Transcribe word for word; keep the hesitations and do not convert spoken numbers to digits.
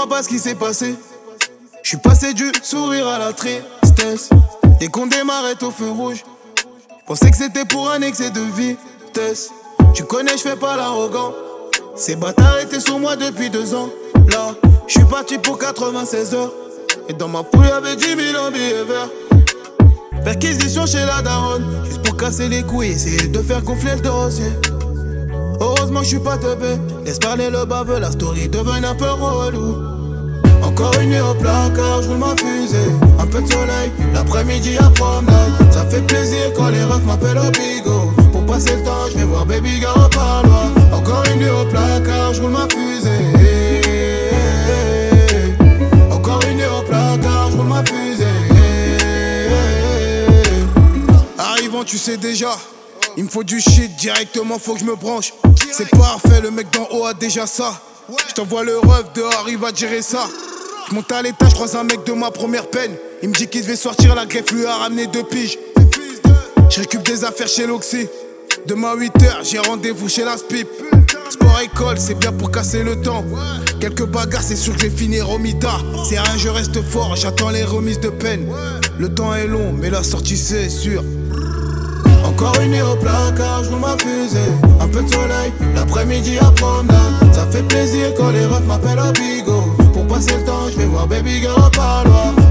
comprends pas ce qui s'est passé. Je suis passé du sourire à la tristesse. Dès qu'on démarrait au feu rouge, je pensais que c'était pour un excès de vitesse. Tu connais, je fais pas l'arrogant. Ces bâtards étaient sur moi depuis deux ans. Là, je suis parti pour quatre-vingt-seize heures. Et dans ma poule y'avait dix mille en billets verts. Perquisition chez la daronne, juste pour casser les couilles, essayer de faire gonfler le dossier. Heureusement je suis pas teubé, laisse parler le baveux, la story devient un peu relou. Encore une nuit au placard, je roule ma fusée. Un peu de soleil, l'après-midi à promenade. Ça fait plaisir quand les refs m'appellent au bigot. Pour passer le temps, je vais voir Baby Girl au parloir. Encore une nuit au placard, je roule ma fusée. Encore une nuit au placard, je roule ma fusée. Arrivant, tu sais déjà, il me faut du shit directement, faut que je me branche. C'est parfait, le mec d'en haut a déjà ça. Je t'envoie le ref dehors, il va gérer ça. Je monte à l'étage, je croise un mec de ma première peine. Il me dit qu'il devait sortir, la greffe lui a ramené deux piges. Je récup des affaires chez l'Oxy. Demain à huit heures, j'ai rendez-vous chez la Spip. Sport école, c'est bien pour casser le temps. Quelques bagarres, c'est sûr que je vais finir au mitard. C'est rien, je reste fort, j'attends les remises de peine. Le temps est long, mais la sortie c'est sûr. Encore une nuit au placard, je roule ma fusée. Un peu de soleil, l'après-midi à promenade. Ça fait plaisir quand les refs m'appellent au bigot. Pour passer le temps, je vais voir Baby Girl au parloir.